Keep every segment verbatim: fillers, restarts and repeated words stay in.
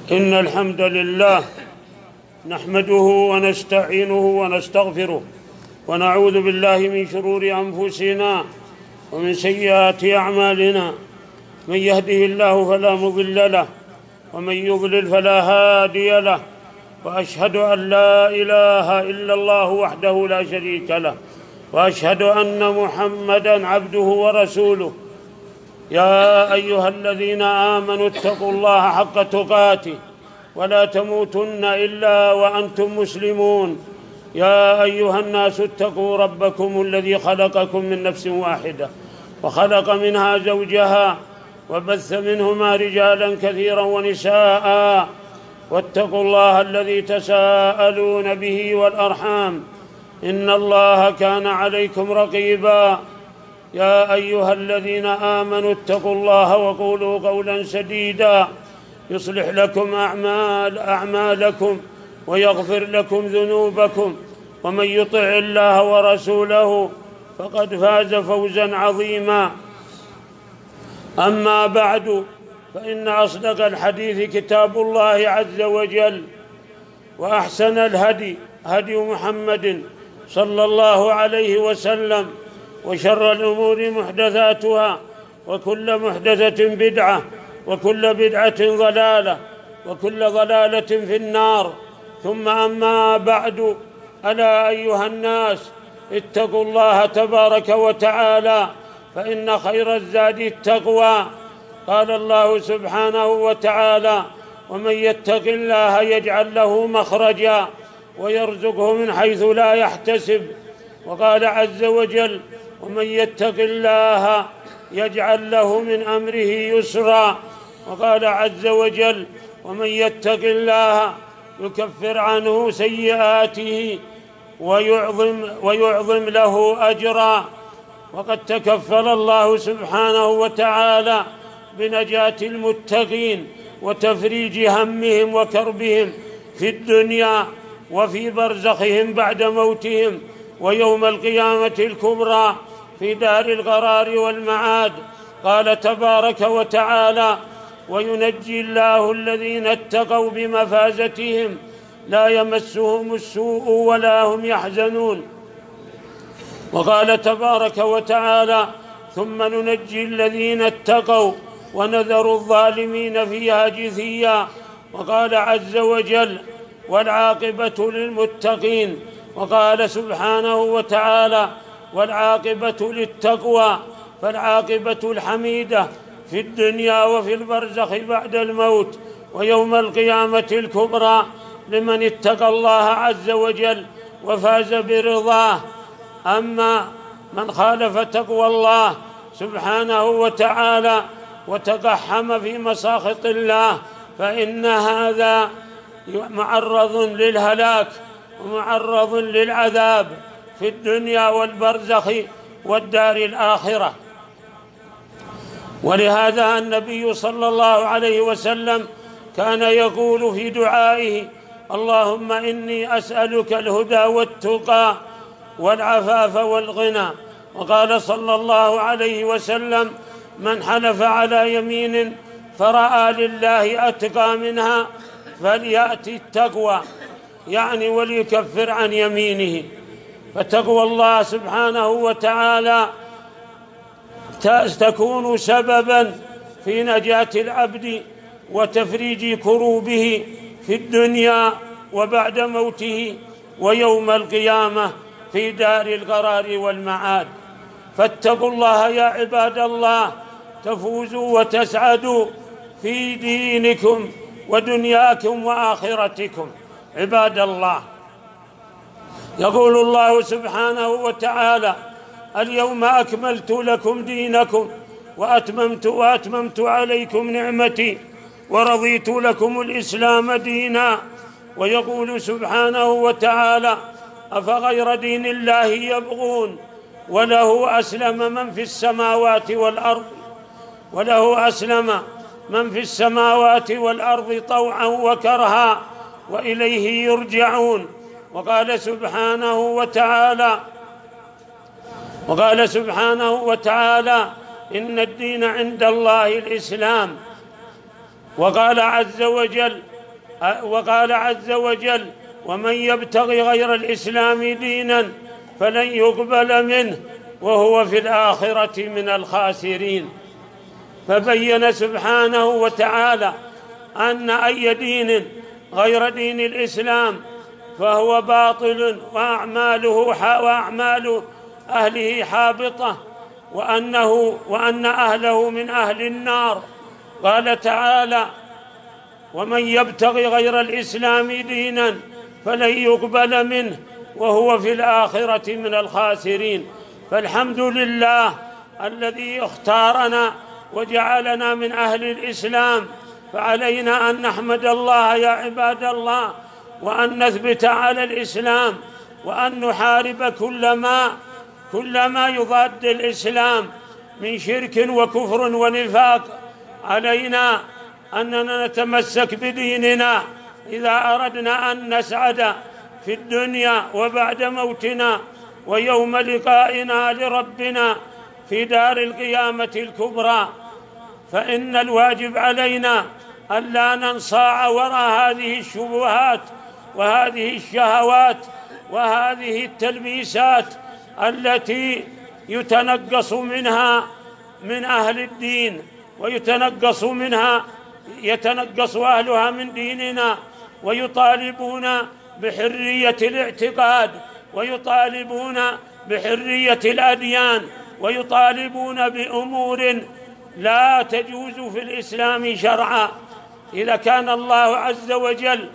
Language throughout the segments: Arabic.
إن الحمد لله نحمده ونستعينه ونستغفره ونعوذ بالله من شرور أنفسنا ومن سيئات أعمالنا. من يهده الله فلا مضل له ومن يضلل فلا هادي له، وأشهد أن لا إله إلا الله وحده لا شريك له، وأشهد أن محمدًا عبده ورسوله. يا أيها الذين آمنوا اتقوا الله حق تقاته ولا تموتن إلا وأنتم مسلمون. يا أيها الناس اتقوا ربكم الذي خلقكم من نفس واحدة وخلق منها زوجها وبث منهما رجالا كثيرا ونساء، واتقوا الله الذي تساءلون به والأرحام إن الله كان عليكم رقيبا. يا أيها الذين آمنوا اتقوا الله وقولوا قولا سديدا يصلح لكم أعمال أعمالكم ويغفر لكم ذنوبكم، ومن يطع الله ورسوله فقد فاز فوزا عظيما. أما بعد، فإن أصدق الحديث كتاب الله عز وجل، وأحسن الهدي هدي محمد صلى الله عليه وسلم، وشر الأمور محدثاتها، وكل محدثة بدعة، وكل بدعة ضلالة، وكل ضلالة في النار. ثم أما بعد، ألا أيها الناس اتقوا الله تبارك وتعالى، فإن خير الزاد التقوى. قال الله سبحانه وتعالى: ومن يتق الله يجعل له مخرجا ويرزقه من حيث لا يحتسب. وقال عز وجل: ومن يتق الله يجعل له من أمره يسرا. وقال عز وجل: ومن يتق الله يكفر عنه سيئاته ويعظم, ويعظم له أجرا. وقد تكفل الله سبحانه وتعالى بنجاة المتقين وتفريج همهم وكربهم في الدنيا وفي برزخهم بعد موتهم، ويوم القيامة الكبرى في دار القرار والمعاد. قال تبارك وتعالى: وينجي الله الذين اتقوا بمفازتهم لا يمسهم السوء ولا هم يحزنون. وقال تبارك وتعالى: ثم ننجي الذين اتقوا ونذر الظالمين فيها جثيا. وقال عز وجل: والعاقبة للمتقين. وقال سبحانه وتعالى: والعاقبة للتقوى، فالعاقبة الحميدة في الدنيا وفي البرزخ بعد الموت ويوم القيامة الكبرى لمن اتقى الله عز وجل وفاز برضاه. أما من خالف تقوى الله سبحانه وتعالى وتقحم في مساخط الله، فإن هذا معرض للهلاك ومعرض للعذاب في الدنيا والبرزخ والدار الآخرة. ولهذا النبي صلى الله عليه وسلم كان يقول في دعائه: اللهم إني أسألك الهدى والتقى والعفاف والغنى. وقال صلى الله عليه وسلم: من حلف على يمين فرأى لله أتقى منها فليأتي التقوى، يعني وليكفر عن يمينه. فتقوى الله سبحانه وتعالى تكون سبباً في نجاة العبد وتفريج كروبه في الدنيا وبعد موته ويوم القيامة في دار القرار والمعاد. فاتقوا الله يا عباد الله تفوزوا وتسعدوا في دينكم ودنياكم وآخرتكم. عباد الله، يقول الله سبحانه وتعالى: اليوم أكملت لكم دينكم وأتممت, وأتممت عليكم نعمتي ورضيت لكم الإسلام دينا. ويقول سبحانه وتعالى: أفغير دين الله يبغون وله أسلم من في السماوات والأرض وله أسلم من في السماوات والأرض طوعا وكرها وإليه يرجعون. وقال سبحانه وتعالى وقال سبحانه وتعالى: إن الدين عند الله الإسلام. وقال عز وجل: وقال عز وجل: ومن يبتغي غير الإسلام دينا فلن يقبل منه وهو في الآخرة من الخاسرين. فبين سبحانه وتعالى أن أي دين غير دين الإسلام فهو باطل وأعماله وأعمال أهله حابطة، وأنه وأن أهله من أهل النار. قال تعالى: ومن يبتغي غير الإسلام دينا فلن يقبل منه وهو في الآخرة من الخاسرين. فالحمد لله الذي اختارنا وجعلنا من أهل الإسلام، فعلينا أن نحمد الله يا عباد الله، وأن نثبت على الإسلام، وأن نحارب كل ما كل ما يضاد الإسلام من شرك وكفر ونفاق. علينا أننا نتمسك بديننا إذا أردنا أن نسعد في الدنيا وبعد موتنا ويوم لقائنا لربنا في دار القيامة الكبرى. فإن الواجب علينا ألا ننصاع وراء هذه الشبهات وهذه الشهوات وهذه التلبيسات التي يتنقص منها من أهل الدين ويتنقص منها يتنقص أهلها من ديننا، ويطالبون بحرية الاعتقاد، ويطالبون بحرية الأديان، ويطالبون بأمور لا تجوز في الإسلام شرعا. إذا كان الله عز وجل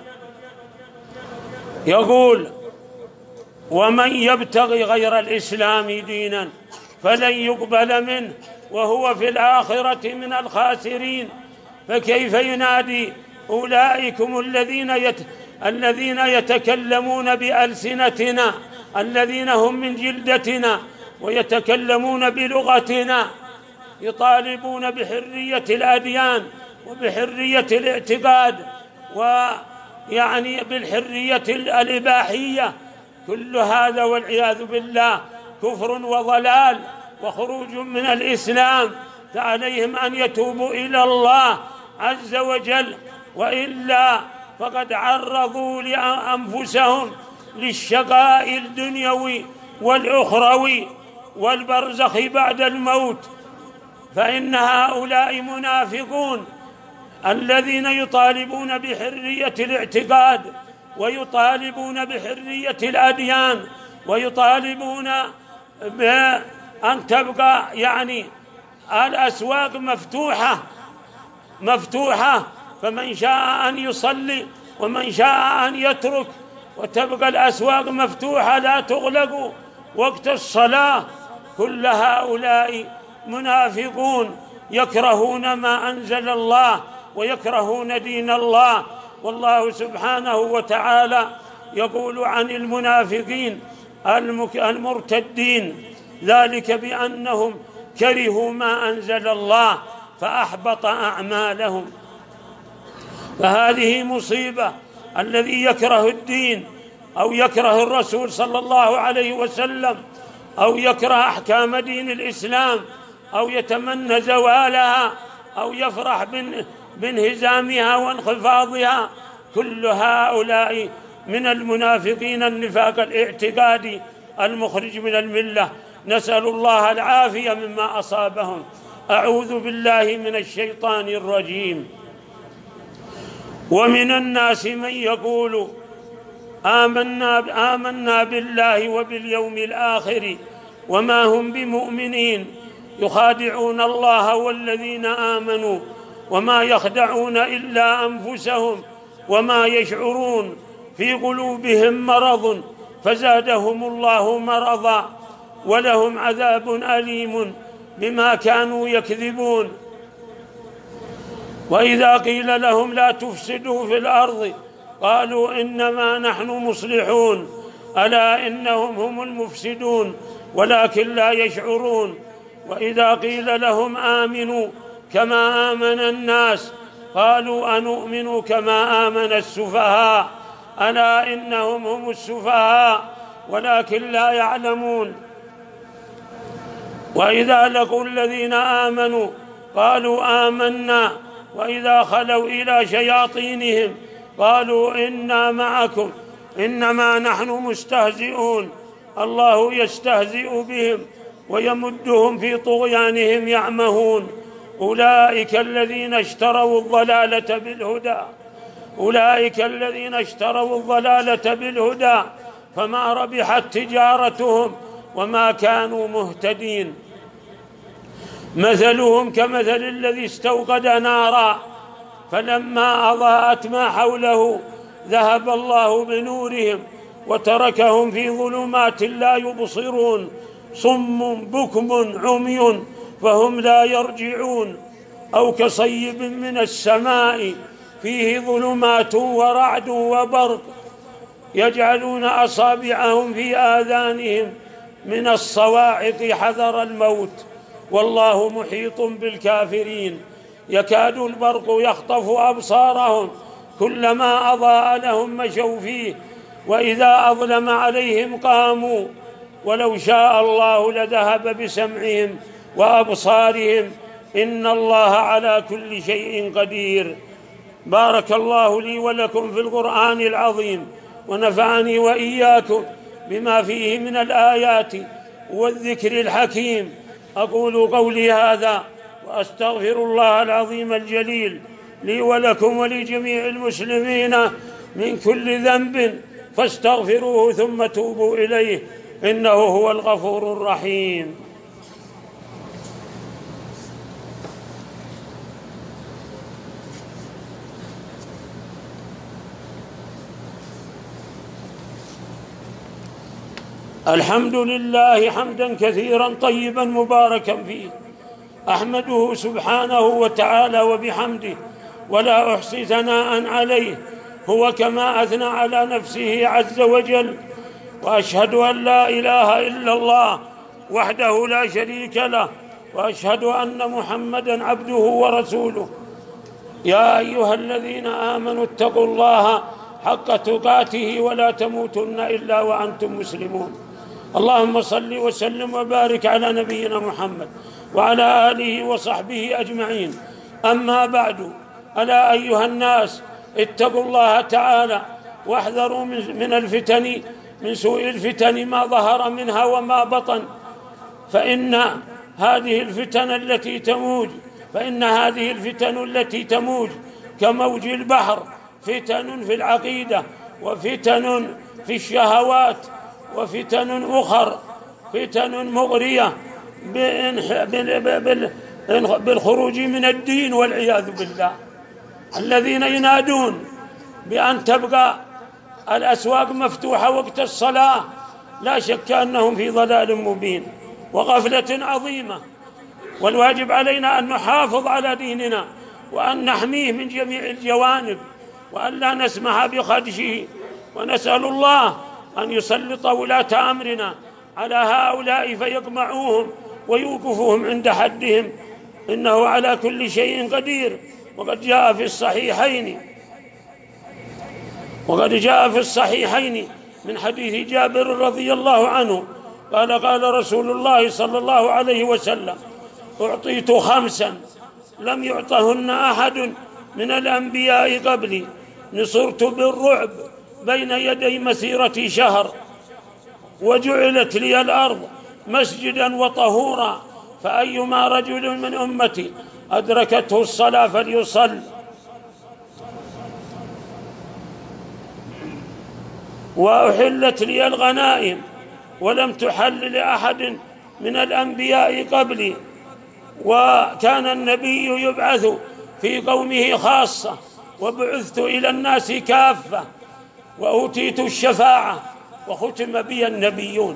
يقول: ومن يبتغي غير الإسلام دينا فلن يقبل منه وهو في الآخرة من الخاسرين، فكيف ينادي أولئكم الذين يت... الذين يتكلمون بألسنتنا، الذين هم من جلدتنا ويتكلمون بلغتنا، يطالبون بحرية الأديان وبحرية الاعتقاد ويعني بالحرية الإباحية؟ كل هذا والعياذ بالله كفر وضلال وخروج من الإسلام. فعليهم أن يتوبوا إلى الله عز وجل، وإلا فقد عرضوا لأنفسهم للشقاء الدنيوي والأخروي والبرزخ بعد الموت. فإن هؤلاء منافقون الذين يطالبون بحرية الاعتقاد ويطالبون بحرية الأديان ويطالبون بأن تبقى يعني الأسواق مفتوحة مفتوحة فمن شاء أن يصلي ومن شاء أن يترك، وتبقى الأسواق مفتوحة لا تغلق وقت الصلاة. كل هؤلاء منافقون يكرهون ما أنزل الله ويكرهون دين الله. والله سبحانه وتعالى يقول عن المنافقين المرتدين: ذلك بأنهم كرهوا ما أنزل الله فأحبط أعمالهم. فهذه مصيبة. الذي يكره الدين أو يكره الرسول صلى الله عليه وسلم أو يكره أحكام دين الإسلام أو يتمنى زوالها أو يفرح بانهزامها وانخفاضها، كل هؤلاء من المنافقين النفاق الاعتقادي المخرج من الملة. نسأل الله العافية مما أصابهم. أعوذ بالله من الشيطان الرجيم. ومن الناس من يقول آمنا, آمنا بالله وباليوم الآخر وما هم بمؤمنين يخادعون الله والذين آمنوا وما يخدعون إلا أنفسهم وما يشعرون، في قلوبهم مرض فزادهم الله مرضا ولهم عذاب أليم بما كانوا يكذبون. وإذا قيل لهم لا تفسدوا في الأرض قالوا إنما نحن مصلحون ألا إنهم هم المفسدون ولكن لا يشعرون. وإذا قيل لهم آمنوا كما آمن الناس قالوا أنؤمن كما آمن السفهاء ألا إنهم هم السفهاء ولكن لا يعلمون. وإذا لقوا الذين آمنوا قالوا آمنا وإذا خلوا إلى شياطينهم قالوا إنا معكم إنما نحن مستهزئون. الله يستهزئ بهم ويمدهم في طغيانهم يعمهون. أولئك الذين اشتروا الضلالة بالهدى أولئك الذين اشتروا الضلالة بالهدى فما ربحت تجارتهم وما كانوا مهتدين. مثلهم كمثل الذي استوقد نارا فلما أضاءت ما حوله ذهب الله بنورهم وتركهم في ظلمات لا يبصرون صم بكم عمي فهم لا يرجعون. أو كصيب من السماء فيه ظلمات ورعد وبرق يجعلون أصابعهم في آذانهم من الصواعق حذر الموت والله محيط بالكافرين. يكاد البرق يخطف أبصارهم كلما أضاء لهم مشوا فيه وإذا أظلم عليهم قاموا ولو شاء الله لذهب بسمعهم وأبصارهم إن الله على كل شيء قدير. بارك الله لي ولكم في القرآن العظيم ونفعني وإياكم بما فيه من الآيات والذكر الحكيم. أقول قولي هذا وأستغفر الله العظيم الجليل لي ولكم ولجميع المسلمين من كل ذنب فاستغفروه ثم توبوا إليه إنه هو الغفور الرحيم. الحمد لله حمدا كثيرا طيبا مباركا فيه. أحمده سبحانه وتعالى وبحمده ولا أحصي ثناء عليه هو كما أثنى على نفسه عز وجل. وأشهد أن لا إله إلا الله وحده لا شريك له وأشهد أن محمدًا عبده ورسوله. يا أيها الذين آمنوا اتقوا الله حق تقاته ولا تموتن إلا وأنتم مسلمون. اللهم صل وسلم وبارك على نبينا محمد وعلى آله وصحبه أجمعين. أما بعد، ألا أيها الناس اتقوا الله تعالى واحذروا من الفتن من سوء الفتن ما ظهر منها وما بطن. فإن هذه الفتن التي تموج فإن هذه الفتن التي تموج كموج البحر، فتن في العقيدة وفتن في الشهوات وفتن أخر، فتن مغرية بالخروج من الدين والعياذ بالله. الذين ينادون بأن تبقى الأسواق مفتوحة وقت الصلاة لا شك أنهم في ضلال مبين وغفلة عظيمة. والواجب علينا أن نحافظ على ديننا وأن نحميه من جميع الجوانب وأن لا نسمح بخدشه. ونسأل الله أن يسلط ولاة أمرنا على هؤلاء فيقمعوهم ويوقفوهم عند حدهم إنه على كل شيء قدير. وقد جاء في الصحيحين وقد جاء في الصحيحين من حديث جابر رضي الله عنه قال قال رسول الله صلى الله عليه وسلم: أعطيت خمسا لم يعطهن أحد من الأنبياء قبلي، نصرت بالرعب بين يدي مسيرة شهر، وجعلت لي الأرض مسجدا وطهورا، فأيما رجل من أمتي أدركته الصلاة فليصل. وأحلت لي الغنائم ولم تحل لأحد من الأنبياء قبلي، وكان النبي يبعث في قومه خاصة وبعثت إلى الناس كافة، وأوتيت الشفاعة وختم بي النبيون.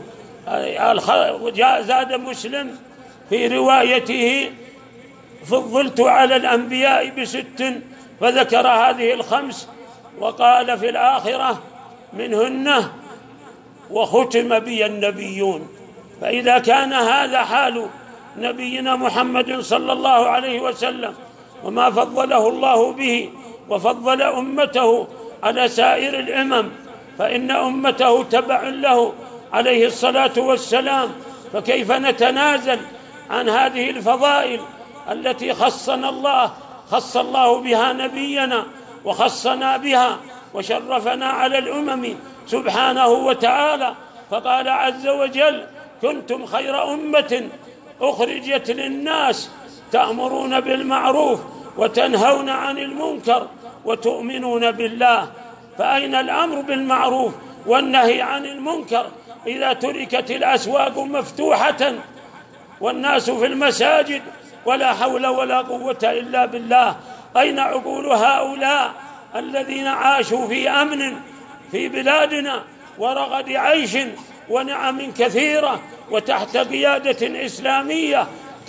زاد مسلم في روايته: فضلت على الأنبياء بست، فذكر هذه الخمس وقال في الآخرة منهن وختم بي النبيون. فإذا كان هذا حال نبينا محمد صلى الله عليه وسلم وما فضله الله به وفضل أمته على سائر الأمم، فإن أمته تبع له عليه الصلاة والسلام، فكيف نتنازل عن هذه الفضائل التي خصنا الله خص الله بها نبينا وخصنا بها وشرفنا على الأمم سبحانه وتعالى، فقال عز وجل: كنتم خير أمة أخرجت للناس تأمرون بالمعروف وتنهون عن المنكر وتؤمنون بالله. فأين الأمر بالمعروف والنهي عن المنكر إذا تركت الأسواق مفتوحة والناس في المساجد ولا حول ولا قوة إلا بالله؟ أين عقول هؤلاء الذين عاشوا في أمن في بلادنا ورغد عيش ونعم كثيرة وتحت قيادة إسلامية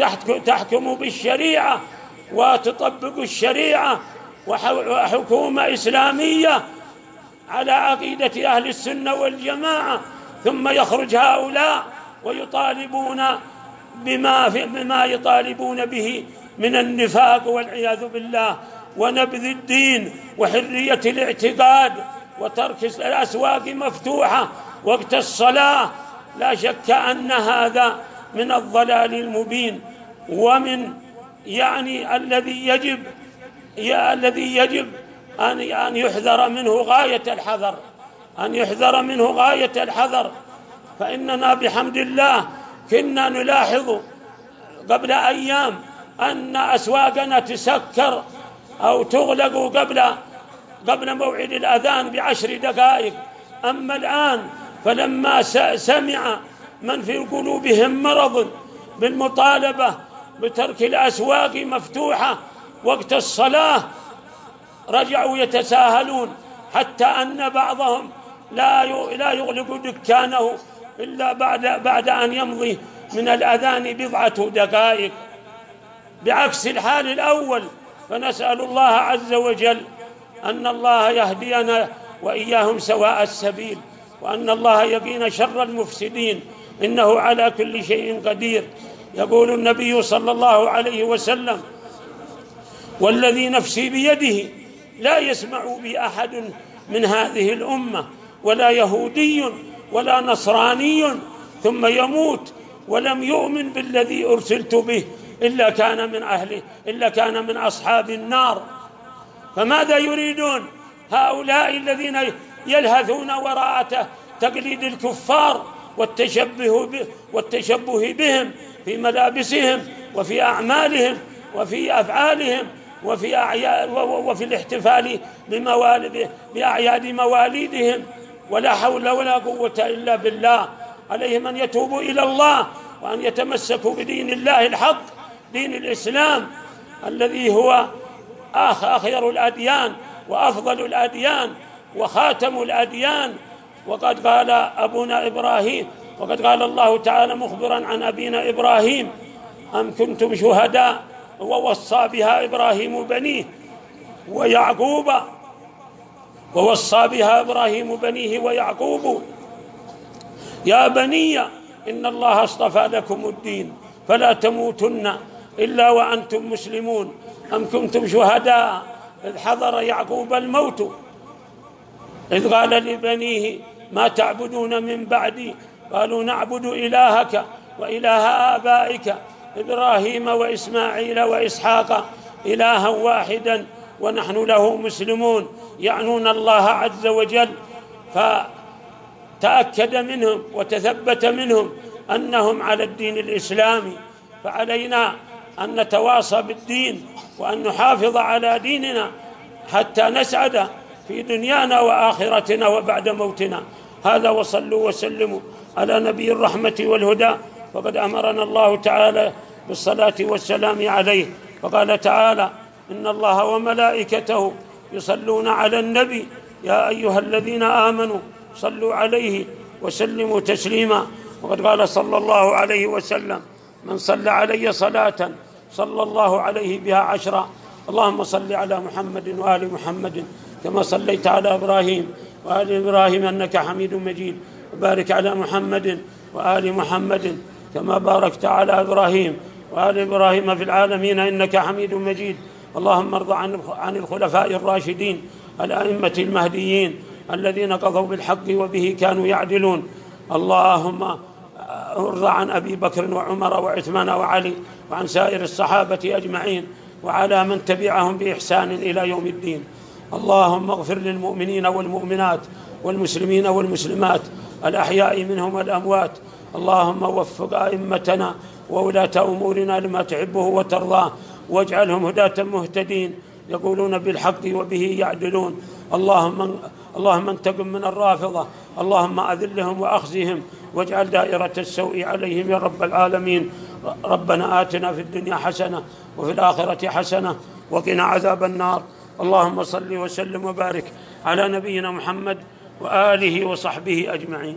تحكم بالشريعة وتطبق الشريعة وحكومة إسلامية على عقيدة أهل السنة والجماعة، ثم يخرج هؤلاء ويطالبون بما, بما يطالبون به من النفاق والعياذ بالله ونبذ الدين وحرية الاعتقاد وترك الأسواق مفتوحة وقت الصلاة. لا شك أن هذا من الضلال المبين، ومن يعني الذي يجب يا الذي يجب أن أن يحذر منه غاية الحذر أن يحذر منه غاية الحذر. فإننا بحمد الله كنا نلاحظ قبل أيام أن أسواقنا تسكر أو تغلق قبل قبل موعد الأذان بعشر دقائق. أما الآن فلما سمع من في قلوبهم مرض بالمطالبة بترك الأسواق مفتوحة وقت الصلاة رجعوا يتساهلون، حتى أن بعضهم لا لا يغلق دكانه إلا بعد بعد أن يمضي من الأذان بضعة دقائق، بعكس الحال الأول. فنسأل الله عز وجل أن الله يهدينا وإياهم سواء السبيل، وأن الله يقينا شر المفسدين، إنه على كل شيء قدير. يقول النبي صلى الله عليه وسلم: والذي نفسي بيده لا يسمع بي أحد من هذه الأمة ولا يهودي ولا نصراني ثم يموت ولم يؤمن بالذي أرسلت به إلا كان من أهله إلا كان من أصحاب النار. فماذا يريدون هؤلاء الذين يلهثون وراء تقليد الكفار والتشبه والتشبه بهم في ملابسهم وفي أعمالهم وفي أفعالهم وفي أعياد وفي الاحتفال بأعياد مواليدهم؟ ولا حول ولا قوة إلا بالله. عليهم أن يتوبوا إلى الله وأن يتمسكوا بدين الله الحق، دين الإسلام الذي هو آخر الأديان وأفضل الأديان وخاتم الأديان. وقد قال أبونا إبراهيم وقد قال الله تعالى مخبرا عن أبينا إبراهيم: أم كنتم شهداء ووصى بها إبراهيم بنيه ويعقوب ووصى بها إبراهيم بنيه ويعقوب يا بني إن الله اصطفى لكم الدين فلا تموتن إلا وأنتم مسلمون. أم كنتم شهداء إذ حضر يعقوب الموت إذ قال لبنيه ما تعبدون من بعدي قالوا نعبد إلهك وإله آبائك إبراهيم وإسماعيل وإسحاق إلها واحدا ونحن له مسلمون، يعنون الله عز وجل. فتأكد منهم وتثبت منهم أنهم على الدين الإسلامي، فعلينا أن نتواصى بالدين وأن نحافظ على ديننا حتى نسعد في دنيانا وآخرتنا وبعد موتنا. هذا، وصلوا وسلموا على نبي الرحمة والهدى. وقد أمرنا الله تعالى بالصلاة والسلام عليه، وقال تعالى: إن الله وملائكته يصلون على النبي يا أيها الذين آمنوا صلوا عليه وسلموا تسليما. وقد قال صلى الله عليه وسلم: من صلى علي صلاة صلى الله عليه بها عشرا. اللهم صل على محمد وآل محمد كما صليت على إبراهيم وآل إبراهيم إنك حميد مجيد، وبارك على محمد وآل محمد كما باركت على إبراهيم وآل إبراهيم في العالمين إنك حميد مجيد. اللهم ارض عن الخلفاء الراشدين الأئمة المهديين الذين قضوا بالحق وبه كانوا يعدلون. اللهم ارض عن أبي بكر وعمر وعثمان وعلي وعن سائر الصحابة أجمعين وعلى من تبعهم بإحسان إلى يوم الدين. اللهم اغفر للمؤمنين والمؤمنات والمسلمين والمسلمات الأحياء منهم والأموات. اللهم وفق أئمتنا وولاة أمورنا لما تحبه وترضاه، واجعلهم هداة مهتدين يقولون بالحق وبه يعدلون. اللهم اللهم انتقم من الرافضة، اللهم أذلهم وأخزهم واجعل دائرة السوء عليهم يا رب العالمين. ربنا آتنا في الدنيا حسنة وفي الآخرة حسنة وقنا عذاب النار. اللهم صل وسلم وبارك على نبينا محمد وآله وصحبه أجمعين.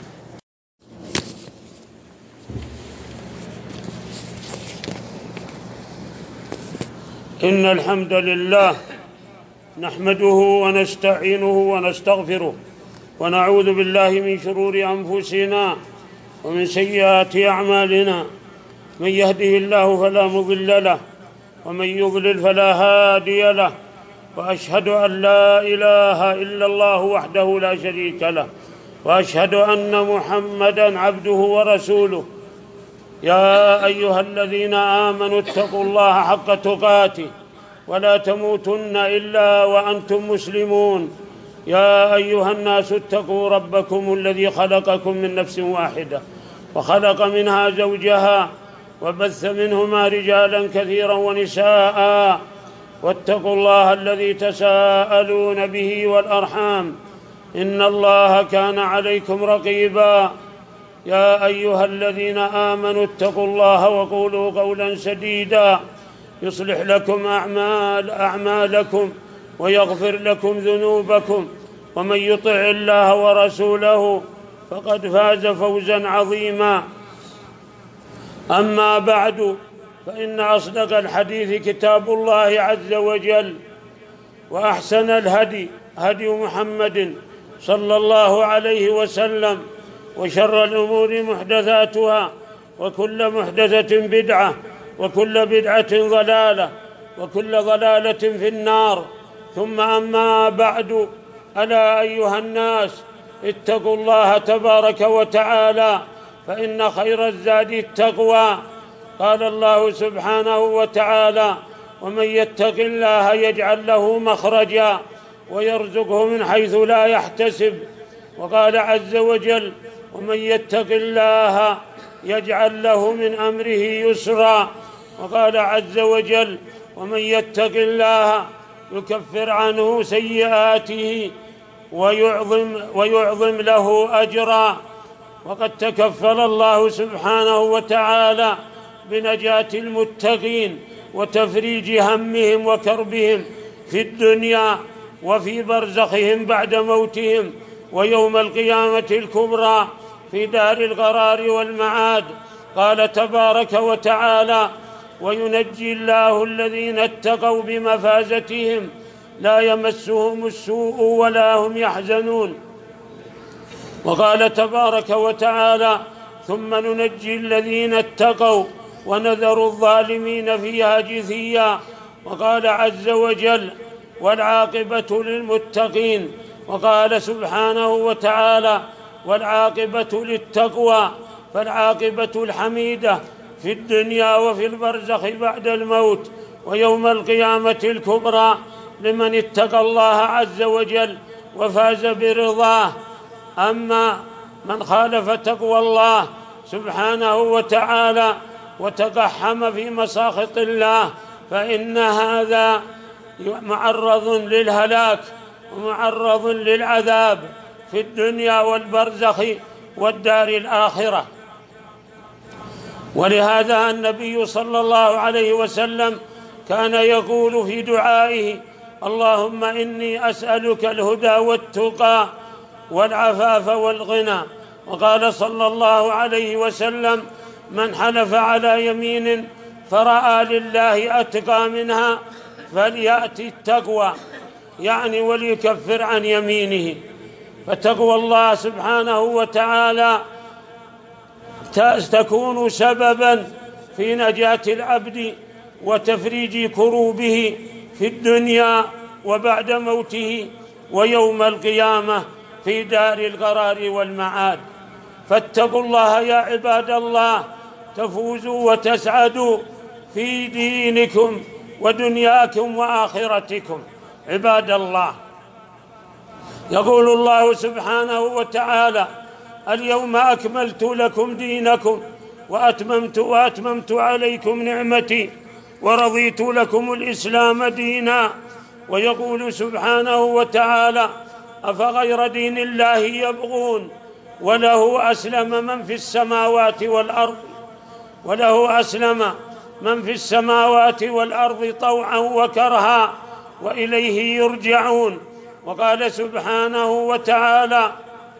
إن الحمد لله نحمده ونستعينه ونستغفره ونعوذ بالله من شرور أنفسنا ومن سيئات أعمالنا. من يهده الله فلا مضل له ومن يضلل فلا هادي له، وأشهد أن لا إله إلا الله وحده لا شريك له، وأشهد أن محمدًا عبده ورسوله. يا أيها الذين آمنوا اتقوا الله حق تقاته ولا تموتن إلا وأنتم مسلمون. يا أيها الناس اتقوا ربكم الذي خلقكم من نفس واحدة وخلق منها زوجها وبث منهما رجالا كثيرا ونساء، واتقوا الله الذي تساءلون به والأرحام إن الله كان عليكم رقيبا. يا أيها الذين آمنوا اتقوا الله وقولوا قولا سديدا يصلح لكم أعمال أعمالكم ويغفر لكم ذنوبكم، ومن يطع الله ورسوله فقد فاز فوزا عظيما. أما بعد، فإن أصدق الحديث كتاب الله عز وجل، وأحسن الهدي هدي محمد صلى الله عليه وسلم، وشر الأمور محدثاتها، وكل محدثة بدعة، وكل بدعة ضلالة، وكل ضلالة في النار. ثم أما بعد، ألا أيها الناس اتقوا الله تبارك وتعالى، فإن خير الزاد التقوى. قال الله سبحانه وتعالى: ومن يتق الله يجعل له مخرجا ويرزقه من حيث لا يحتسب. وقال عز وجل: ومن يتق الله يجعل له من أمره يسرا. وقال عز وجل: ومن يتق الله يكفر عنه سيئاته ويعظم, ويعظم له أجرا. وقد تكفل الله سبحانه وتعالى بنجاة المتقين وتفريج همهم وكربهم في الدنيا وفي برزخهم بعد موتهم ويوم القيامة الكبرى في دار القرار والمعاد. قال تبارك وتعالى: وينجي الله الذين اتقوا بمفازتهم لا يمسهم السوء ولا هم يحزنون. وقال تبارك وتعالى: ثم ننجي الذين اتقوا ونذر الظالمين فيها جثيا. وقال عز وجل: والعاقبة للمتقين. وقال سبحانه وتعالى: والعاقبة للتقوى. فالعاقبة الحميدة في الدنيا وفي البرزخ بعد الموت ويوم القيامة الكبرى لمن اتقى الله عز وجل وفاز برضاه. أما من خالف تقوى الله سبحانه وتعالى وتقحم في مساخط الله فإن هذا معرض للهلاك ومعرض للعذاب في الدنيا والبرزخ والدار الآخرة. ولهذا النبي صلى الله عليه وسلم كان يقول في دعائه: اللهم إني أسألك الهدى والتقى والعفاف والغنى. وقال صلى الله عليه وسلم: من حلف على يمين فرأى لله أتقى منها فليأتي التقوى، يعني وليكفر عن يمينه. فتقوى الله سبحانه وتعالى تكون سببا في نجاة العبد وتفريج كروبه في الدنيا وبعد موته ويوم القيامة في دار القرار والمعاد. فاتقوا الله يا عباد الله تفوزوا وتسعدوا في دينكم ودنياكم وآخرتكم. عباد الله، يقول الله سبحانه وتعالى: اليوم أكملت لكم دينكم وأتممت وأتممت عليكم نعمتي ورضيت لكم الإسلام دينا. ويقول سبحانه وتعالى: أفغير دين الله يبغون وله أسلم من في السماوات والأرض وله أسلم من في السماوات والأرض طوعا وكرها وإليه يرجعون. وقال سبحانه وتعالى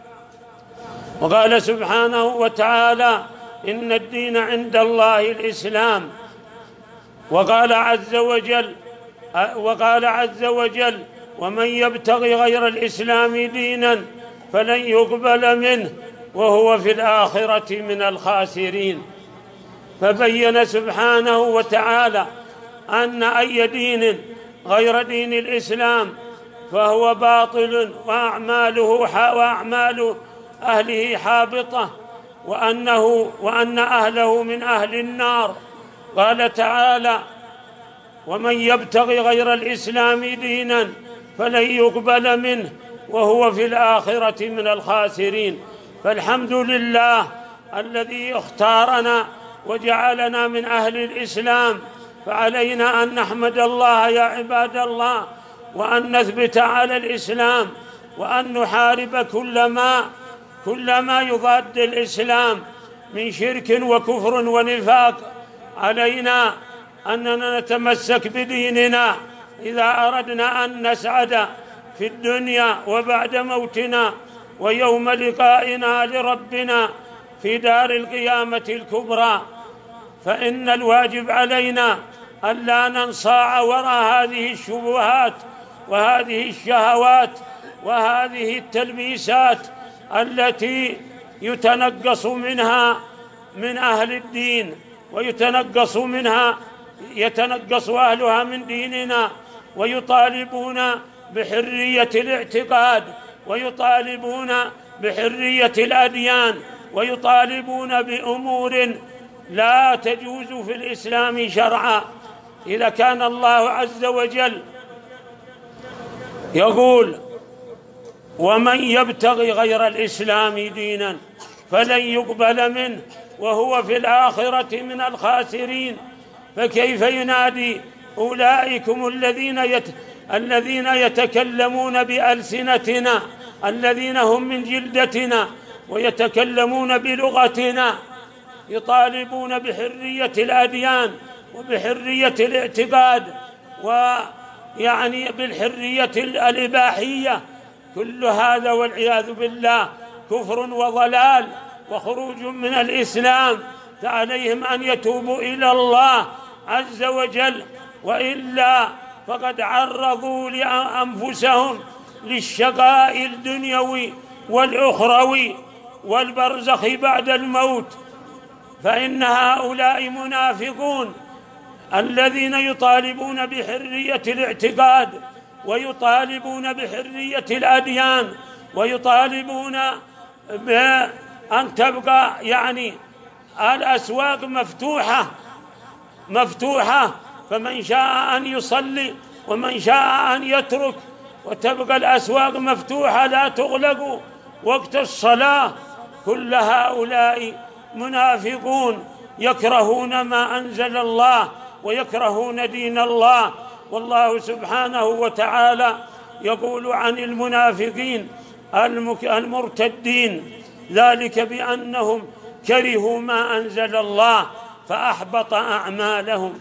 وقال سبحانه وتعالى: إن الدين عند الله الإسلام. وقال عز وجل وقال عز وجل: ومن يبتغي غير الإسلام دينا فلن يقبل منه وهو في الآخرة من الخاسرين. فبين سبحانه وتعالى أن أي دين غير دين الإسلام فهو باطل وأعماله وأعمال أهله حابطة، وأنه وأن أهله من أهل النار. قال تعالى: ومن يبتغي غير الإسلام دينا فلن يقبل منه وهو في الآخرة من الخاسرين. فالحمد لله الذي اختارنا وجعلنا من أهل الإسلام، فعلينا أن نحمد الله يا عباد الله، وأن نثبت على الإسلام، وأن نحارب كل ما كل ما يضاد الإسلام من شرك وكفر ونفاق. علينا أننا نتمسك بديننا إذا أردنا أن نسعد في الدنيا وبعد موتنا ويوم لقائنا لربنا في دار القيامة الكبرى. فإن الواجب علينا ألا ننصاع وراء هذه الشبهات وهذه الشهوات وهذه التلبيسات التي يتنقص منها من أهل الدين ويتنقص منها يتنقص أهلها من ديننا، ويطالبون بحرية الاعتقاد، ويطالبون بحرية الأديان، ويطالبون بأمور لا تجوز في الإسلام شرعا. إذا كان الله عز وجل يقول: ومن يبتغي غير الإسلام دينا فلن يقبل منه وهو في الآخرة من الخاسرين، فكيف ينادي أولئكم الذين يت... الذين يتكلمون بألسنتنا، الذين هم من جلدتنا ويتكلمون بلغتنا، يطالبون بحرية الأديان وبحرية الاعتقاد ويعني بالحرية الإباحية؟ كل هذا والعياذ بالله كفر وضلال وخروج من الإسلام. فعليهم أن يتوبوا إلى الله عز وجل، وإلا فقد عرضوا لأنفسهم للشقاء الدنيوي والأخروي والبرزخ بعد الموت. فإن هؤلاء منافقون الذين يطالبون بحرية الاعتقاد ويطالبون بحرية الأديان ويطالبون بأن تبقى يعني الأسواق مفتوحة مفتوحة فمن شاء أن يصلي ومن شاء أن يترك، وتبقى الأسواق مفتوحة لا تغلق وقت الصلاة. كل هؤلاء منافقون يكرهون ما أنزل الله ويكرهون دين الله. والله سبحانه وتعالى يقول عن المنافقين المرتدين: ذلك بأنهم كرهوا ما أنزل الله فأحبط أعمالهم.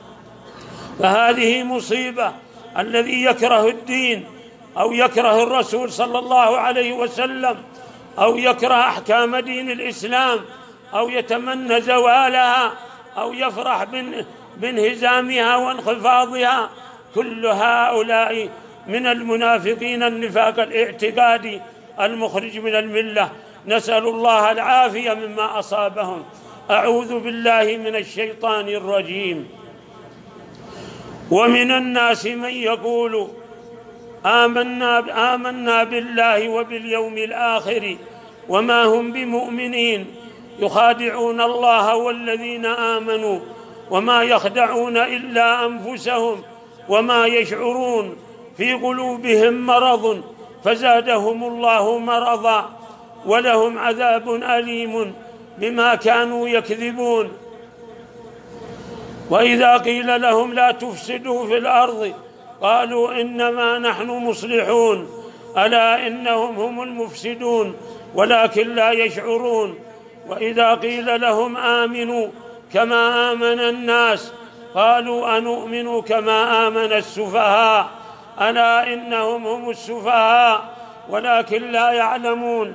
فهذه مصيبة. الذي يكره الدين أو يكره الرسول صلى الله عليه وسلم أو يكره أحكام دين الإسلام أو يتمنى زوالها أو يفرح بانهزامها وانخفاضها، كل هؤلاء من المنافقين النفاق الاعتقادي المخرج من الملة. نسأل الله العافية مما أصابهم. أعوذ بالله من الشيطان الرجيم. ومن الناس من يقول آمنا, آمنا بالله وباليوم الآخر وما هم بمؤمنين يخادعون الله والذين آمنوا وما يخدعون إلا أنفسهم وما يشعرون. في قلوبهم مرض فزادهم الله مرضا ولهم عذاب أليم بما كانوا يكذبون. وإذا قيل لهم لا تفسدوا في الأرض قالوا إنما نحن مصلحون ألا إنهم هم المفسدون ولكن لا يشعرون. وإذا قيل لهم آمنوا كما آمن الناس قالوا أنؤمن كما آمن السفهاء ألا إنهم هم السفهاء ولكن لا يعلمون.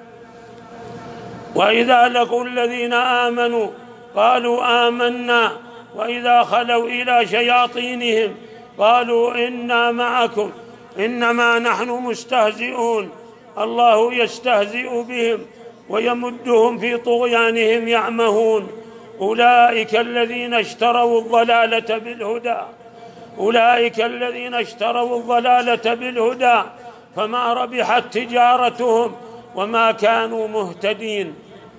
وإذا لقوا الذين آمنوا قالوا آمنا وإذا خلوا إلى شياطينهم قالوا إنا معكم إنما نحن مستهزئون. الله يستهزئ بهم ويمدهم في طغيانهم يعمهون. أولئك الذين اشتروا الضلالة بالهدى أولئك الذين اشتروا الضلالة بالهدى فما ربحت تجارتهم وما كانوا مهتدين.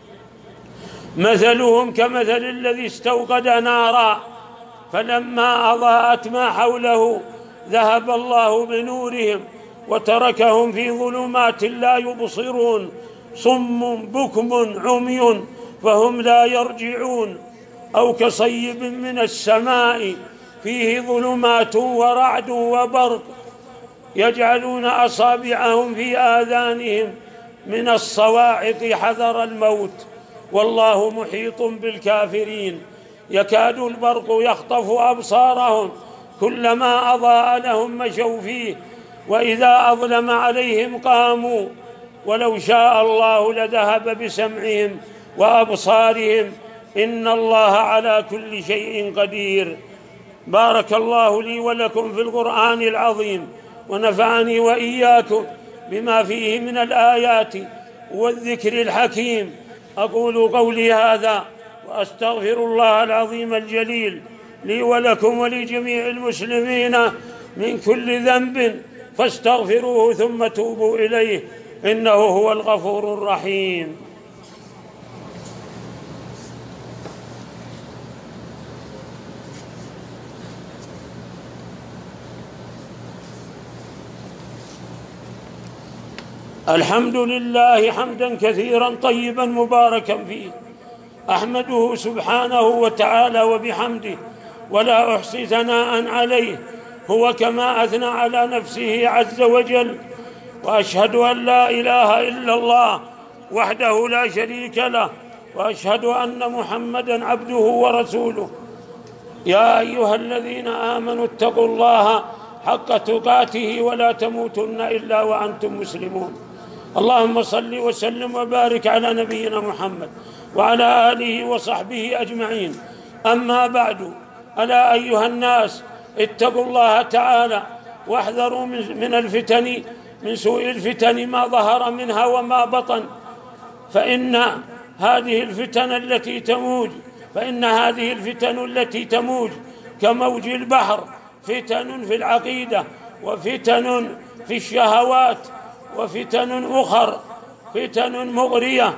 مثلهم كمثل الذي استوقد نارا فلما أضاءت ما حوله ذهب الله بنورهم وتركهم في ظلمات لا يبصرون صم بكم عمي فهم لا يرجعون. أو كصيب من السماء فيه ظلمات ورعد وبرق يجعلون أصابعهم في آذانهم من الصواعق حذر الموت والله محيط بالكافرين. يكاد البرق يخطف أبصارهم كلما أضاء لهم مشوا فيه وإذا أظلم عليهم قاموا ولو شاء الله لذهب بسمعهم وأبصارهم إن الله على كل شيء قدير. بارك الله لي ولكم في القرآن العظيم ونفعني وإياكم بما فيه من الآيات والذكر الحكيم. أقول قولي هذا وأستغفر الله العظيم الجليل لي ولكم ولجميع المسلمين من كل ذنب فاستغفروه ثم توبوا إليه إنه هو الغفور الرحيم. الحمد لله حمدا كثيرا طيبا مباركا فيه أحمده سبحانه وتعالى وبحمده ولا أحصي ثناء عليه هو كما أثنى على نفسه عز وجل. وأشهد أن لا إله إلا الله وحده لا شريك له وأشهد أن محمدًا عبده ورسوله. يا أيها الذين آمنوا اتقوا الله حق تقاته ولا تموتن إلا وأنتم مسلمون. اللهم صل وسلم وبارك على نبينا محمد وعلى آله وصحبه أجمعين. أما بعد، ألا أيها الناس اتقوا الله تعالى واحذروا من الفتن من سوء الفتن ما ظهر منها وما بطن، فإن هذه الفتن التي تموج فإن هذه الفتن التي تموج كموج البحر، فتن في العقيدة وفتن في الشهوات وفتن أخر، فتن مغرية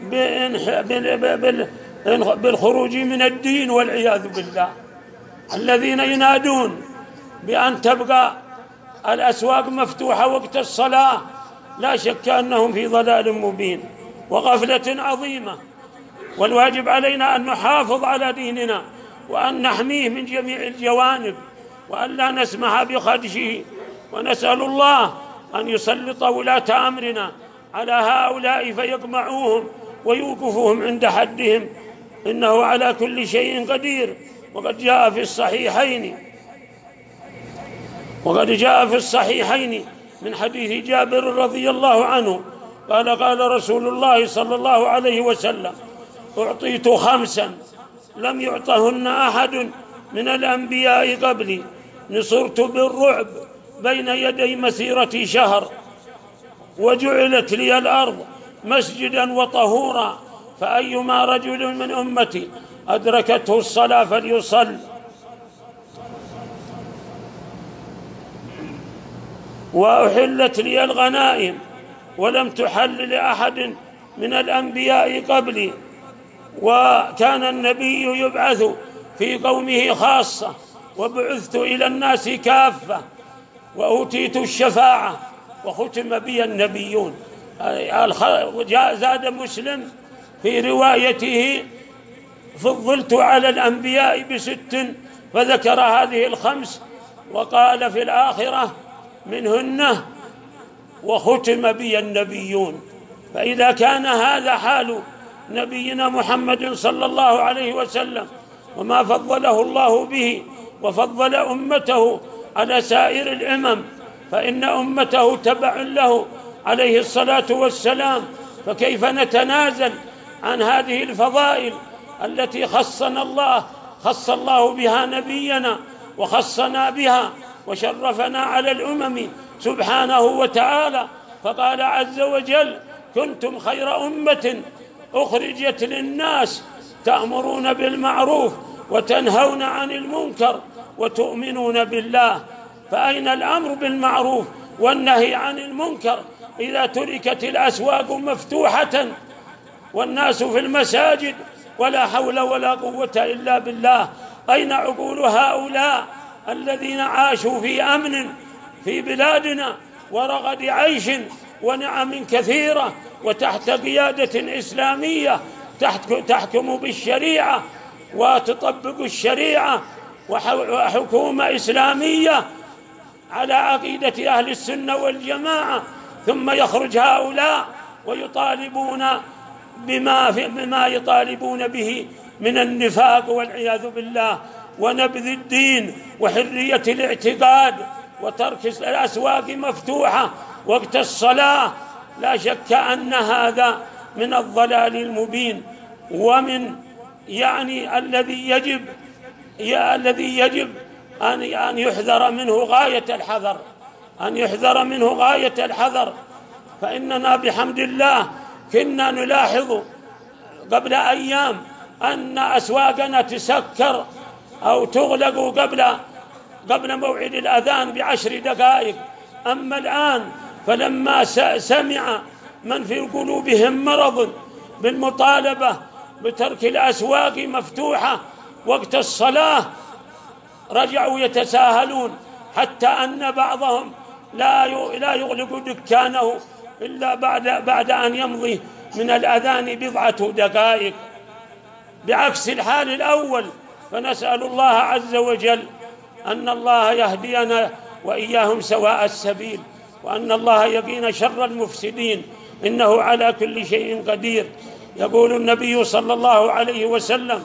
بالخروج من الدين والعياذ بالله. الذين ينادون بأن تبقى الأسواق مفتوحة وقت الصلاة لا شك أنهم في ضلال مبين وغفلة عظيمة، والواجب علينا أن نحافظ على ديننا وأن نحميه من جميع الجوانب وأن لا نسمح بخدشه، ونسأل الله أن يسلط ولاة أمرنا على هؤلاء فيقمعوهم ويوقفوهم عند حدهم، إنه على كل شيء قدير. وقد جاء في الصحيحين وقد جاء في الصحيحين من حديث جابر رضي الله عنه قال قال رسول الله صلى الله عليه وسلم: أعطيت خمسا لم يعطهن أحد من الأنبياء قبلي، نصرت بالرعب بين يدي مسيرة شهر، وجعلت لي الأرض مسجدا وطهورا، فأيما رجل من أمتي أدركته الصلاة فليصل. وأحلت لي الغنائم ولم تحل لأحد من الأنبياء قبلي، وكان النبي يبعث في قومه خاصة وبعثت إلى الناس كافة، وأوتيت الشفاعة وختم بي النبيون. زاد مسلم في روايته: فضلت على الأنبياء بست، فذكر هذه الخمس وقال في الآخرة منهن وختم بي النبيون. فإذا كان هذا حال نبينا محمد صلى الله عليه وسلم وما فضله الله به وفضل أمته على سائر الأمم، فإن أمته تبع له عليه الصلاة والسلام، فكيف نتنازل عن هذه الفضائل التي خصنا الله خص الله بها نبينا وخصنا بها وشرفنا على الأمم سبحانه وتعالى؟ فقال عز وجل: كنتم خير أمة أخرجت للناس تأمرون بالمعروف وتنهون عن المنكر وتؤمنون بالله. فأين الأمر بالمعروف والنهي عن المنكر إذا تركت الأسواق مفتوحة والناس في المساجد ولا حول ولا قوة إلا بالله؟ أين عقول هؤلاء الذين عاشوا في أمن في بلادنا ورغد عيش ونعم كثيرة وتحت قيادة إسلامية تحكم بالشريعة وتطبق الشريعة وحكومة إسلامية على عقيدة أهل السنة والجماعة، ثم يخرج هؤلاء ويطالبون بما, بما يطالبون به من النفاق والعياذ بالله ونبذ الدين وحرية الاعتقاد وترك الأسواق مفتوحة وقت الصلاة. لا شك أن هذا من الضلال المبين، ومن يعني الذي يجب يا الذي يجب أن أن يحذر منه غاية الحذر أن يحذر منه غاية الحذر. فإننا بحمد الله كنا نلاحظ قبل أيام أن أسواقنا تسكر أو تغلق قبل قبل موعد الأذان بعشر دقائق. أما الآن فلما سمع من في قلوبهم مرض بالمطالبة بترك الأسواق مفتوحة وقت الصلاة رجعوا يتساهلون، حتى أن بعضهم لا لا يغلق دكانه إلا بعد بعد أن يمضي من الأذان بضعة دقائق، بعكس الحال الأول. فنسأل الله عز وجل أن الله يهدينا وإياهم سواء السبيل، وأن الله يقينا شر المفسدين، إنه على كل شيء قدير. يقول النبي صلى الله عليه وسلم: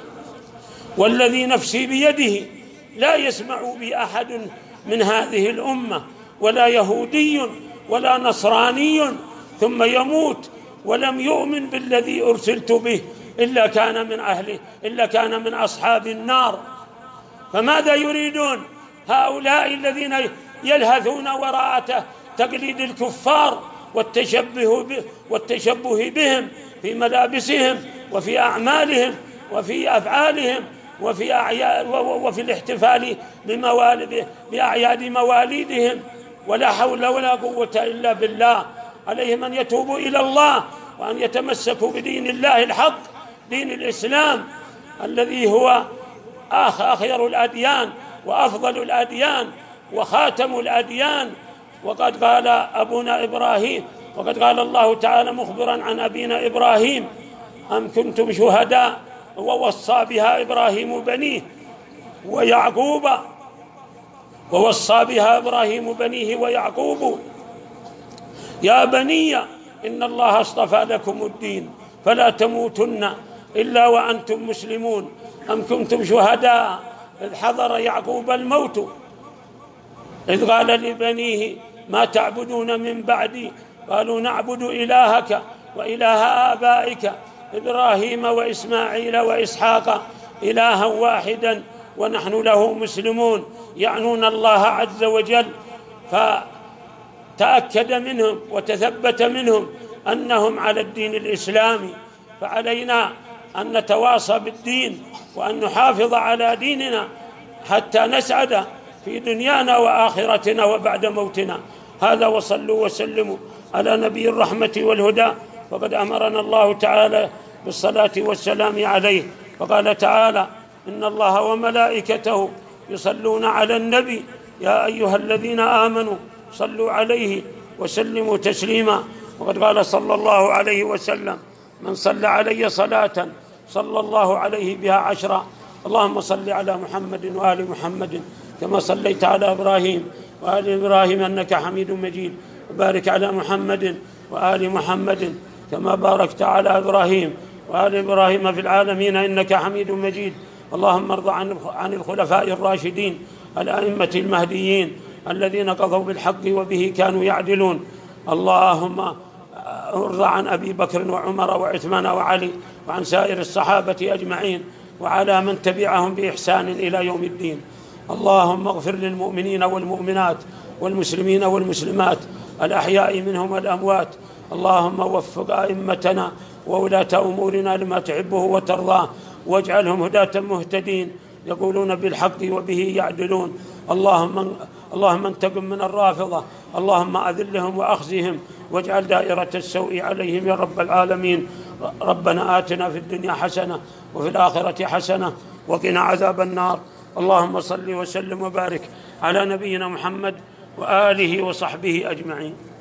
والذي نفسي بيده لا يسمع بي أحد من هذه الأمة ولا يهودي ولا نصراني ثم يموت ولم يؤمن بالذي أرسلت به إلا كان من أهله إلا كان من أصحاب النار. فماذا يريدون هؤلاء الذين يلهثون وراء تقليد الكفار والتشبه والتشبه بهم في ملابسهم وفي أعمالهم وفي أفعالهم وفي أعياد وفي الاحتفال بأعياد مواليدهم؟ ولا حول ولا قوة إلا بالله. عليهم أن يتوبوا إلى الله وأن يتمسكوا بدين الله الحق، دين الإسلام الذي هو أخير الأديان وأفضل الأديان وخاتم الأديان. وقد قال أبونا إبراهيم وقد قال الله تعالى مخبرا عن أبينا إبراهيم: أم كنتم شهداء ووصى بها إبراهيم بنيه ويعقوب ووصى بها إبراهيم بنيه ويعقوب يا بني إن الله اصطفى لكم الدين فلا تموتن إلا وأنتم مسلمون. أم كنتم شهداء إذ حضر يعقوب الموت إذ قال لبنيه ما تعبدون من بعدي قالوا نعبد إلهك وإله آبائك إبراهيم وإسماعيل وإسحاق إلها واحدا ونحن له مسلمون، يعنون الله عز وجل. فتأكد منهم وتثبت منهم أنهم على الدين الإسلامي، فعلينا أن نتواصى بالدين وأن نحافظ على ديننا حتى نسعد في دنيانا وآخرتنا وبعد موتنا. هذا، وصلوا وسلموا على نبي الرحمة والهدى. وقد أمرنا الله تعالى بالصلاة والسلام عليه، فقال تعالى: إن الله وملائكته يصلون على النبي يا أيها الذين آمنوا صلوا عليه وسلموا تسليما. وقد قال صلى الله عليه وسلم: من صلى علي صلاة صلى الله عليه بها عشرا. اللهم صل على محمد وآل محمد كما صليت على إبراهيم وآل إبراهيم إنك حميد مجيد، وبارك على محمد وآل محمد كما باركت على إبراهيم وآل إبراهيم في العالمين إنك حميد مجيد. اللهم ارض عن الخلفاء الراشدين الأئمة المهديين الذين قضوا بالحق وبه كانوا يعدلون. اللهم ارض عن أبي بكر وعمر وعثمان وعلي وعن سائر الصحابة أجمعين وعلى من تبعهم بإحسان إلى يوم الدين. اللهم اغفر للمؤمنين والمؤمنات والمسلمين والمسلمات الأحياء منهم والأموات. اللهم وفق أئمتنا وولاة أمورنا لما تحبه وترضاه، واجعلهم هداة مهتدين يقولون بالحق وبه يعدلون. اللهم اللهم انتقم من الرافضة، اللهم أذلهم وأخزهم واجعل دائرة السوء عليهم يا رب العالمين. ربنا آتنا في الدنيا حسنة وفي الآخرة حسنة وقنا عذاب النار. اللهم صل وسلم وبارك على نبينا محمد وآله وصحبه أجمعين.